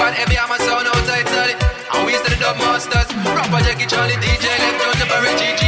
squad, heavy I'm a sound outside Italy. And we used to the dub masters. Rapper Jackie Charlie, DJ Left, Jones, Barry, GG.